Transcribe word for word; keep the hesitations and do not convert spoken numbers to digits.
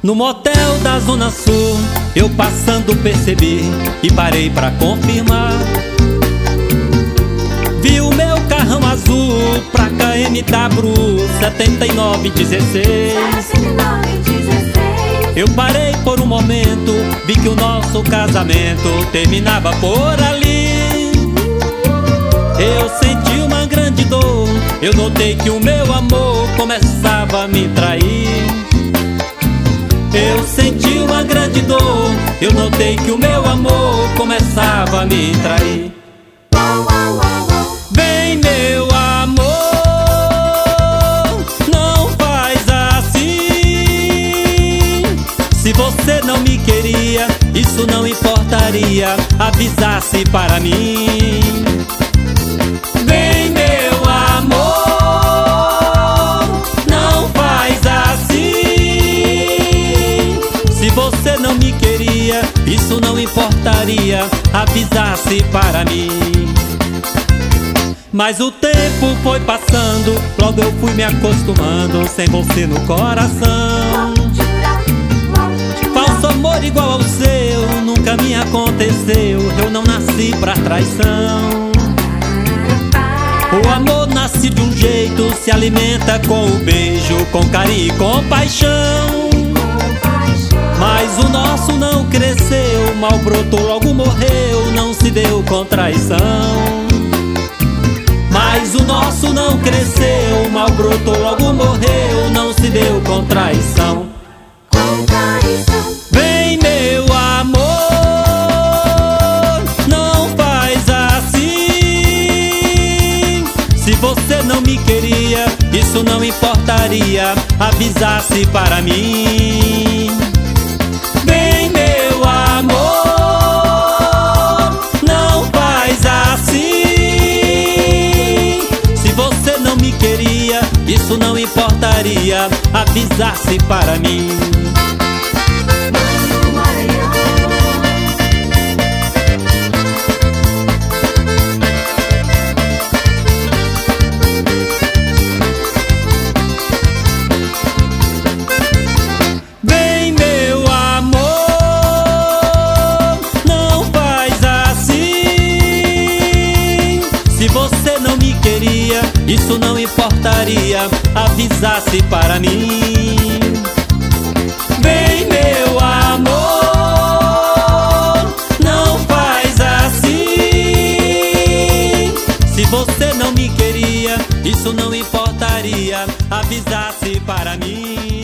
No motel da Zona Sul, eu passando percebi e parei pra confirmar. Vi o meu carrão azul pra K M W setenta e nove dezesseis. Eu parei por um momento, vi que o nosso casamento terminava por ali. Eu senti uma grande dor, eu notei que o meu amor começava a me trair. Eu senti uma grande dor, eu notei que o meu amor começava a me trair. Vem, meu amor, não faz assim. Se você não me queria, isso não importaria, avisasse para mim. Vem, meu amor, não faz assim. Se você não me queria, isso não importaria, avisasse para mim. Mas o tempo foi passando, logo eu fui me acostumando, sem você no coração. Falso amor igual ao seu nunca me aconteceu, eu não nasci pra traição. O amor nasce de um jeito, se alimenta com o beijo, com carinho e com paixão. Mas o nosso não cresceu, mal brotou, logo morreu, não se deu com traição. Mas o nosso não cresceu, mal brotou, logo morreu, não se deu com traição. Vem, meu amor, não faz assim. Se você não me queria, isso não importaria, avisasse para mim. Vem, meu amor, não faz assim. Se você não me queria, isso não importaria, avisasse para mim. Vem, meu amor, não faz assim. Se você não me queria, isso não importaria, avisasse para mim. Vem, meu amor, não faz assim. Se você não me queria, isso não importaria, avisasse para mim.